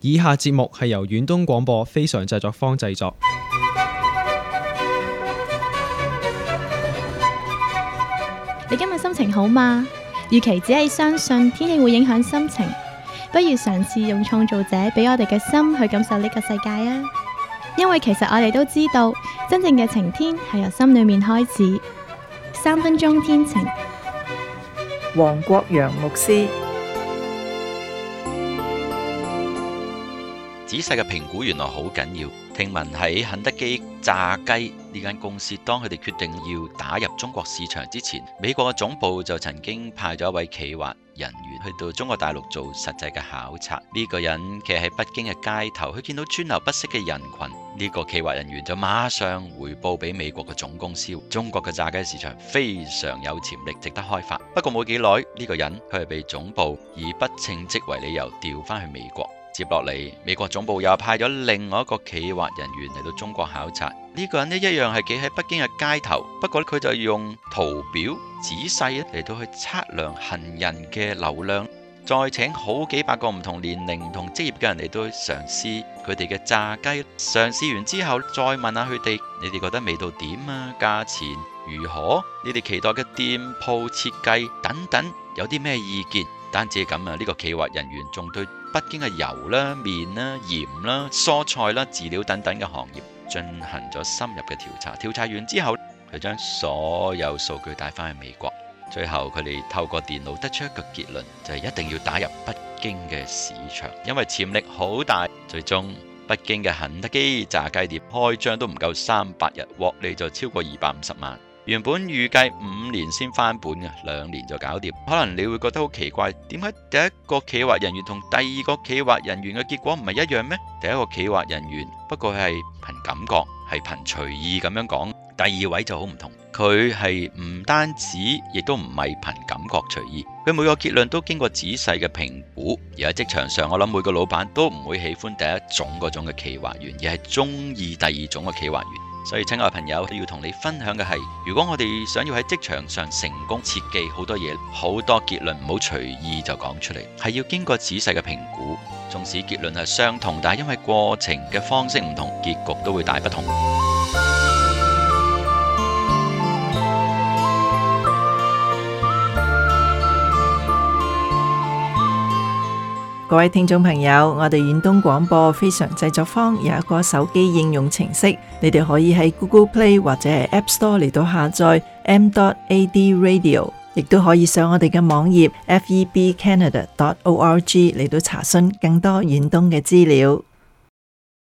以下節目係由遠東廣播非常製作坊製作。 你今日心情好嗎？與其只係相信天氣會影響心情，不如嘗試用創造者俾我哋嘅心去感受呢個世界啊！因為其實我哋都知道，真正嘅晴天係由心裏面開始。3分鐘天晴， 黃國陽牧師。 仔細嘅評估原來好緊要。聽聞喺肯德基炸雞呢間公司，當佢哋決定要打入中國市場之前，美國嘅總部就曾經派咗一位企劃人員去到中國大陸做實際嘅考察。呢個人企喺北京嘅街頭，佢見到川流不息嘅人群，呢個企劃人員就馬上回報俾美國嘅總公司，中國嘅炸雞市場非常有潛力，值得開發。不過冇幾耐，呢個人佢係被總部以不稱職為理由調翻去美國。接落嚟，美國總部又派咗另外一個企劃人員嚟到中國考察。呢個人呢，一樣係企喺北京嘅街頭，不過佢就用圖表仔細嚟到去測量行人嘅流量，再請好幾百個唔同年齡、唔同職業嘅人嚟到去嘗試佢哋嘅炸雞。嘗試完之後，再問下佢哋：你哋覺得味道點啊？價錢如何？你哋期待嘅店鋪設計等等，有啲咩意見？單止係咁啊！呢個企劃人員仲對北京嘅油啦、麵啦、鹽啦、蔬菜啦、飼料等等嘅行業進行咗深入嘅調查。調查完之後，佢將所有數據帶翻去美國。最後佢哋透過電腦得出一個結論，就係一定要打入北京嘅市場，因為潛力好大。最終北京嘅肯德基炸雞店開張都唔夠300日，獲利就超過250萬。原本預計5年先翻本嘅，2年就搞掂。可能你會覺得好奇怪，點解第一個企劃人員同第二個企劃人員嘅結果唔係一樣咩？第一個企劃人員不過係憑感覺，係憑隨意咁樣講，第二位就好唔同，佢係唔單止，亦都唔係憑感覺隨意，佢每個結論都經過仔細嘅評估。而喺職場上，我諗每個老闆都唔會喜歡第一種嗰種嘅企劃員，而係中意第二種嘅企劃員。所以親愛朋友，要同你分享嘅係，如果我哋想要喺職場上成功，切記好多嘢，好多結論唔好隨意就講出嚟，係要經過仔細嘅評估。縱使結論係相同，但係因為過程嘅方式唔同，結局都會大不同。 各位聽眾朋友，我哋遠東廣播非常製作坊有一個手機應用程式，你哋可以喺 Google Play 或者係 App Store 嚟到下載 m.ad radio， 亦都可以上我哋嘅網頁 febcanada.org 嚟到查詢更多遠東嘅資料。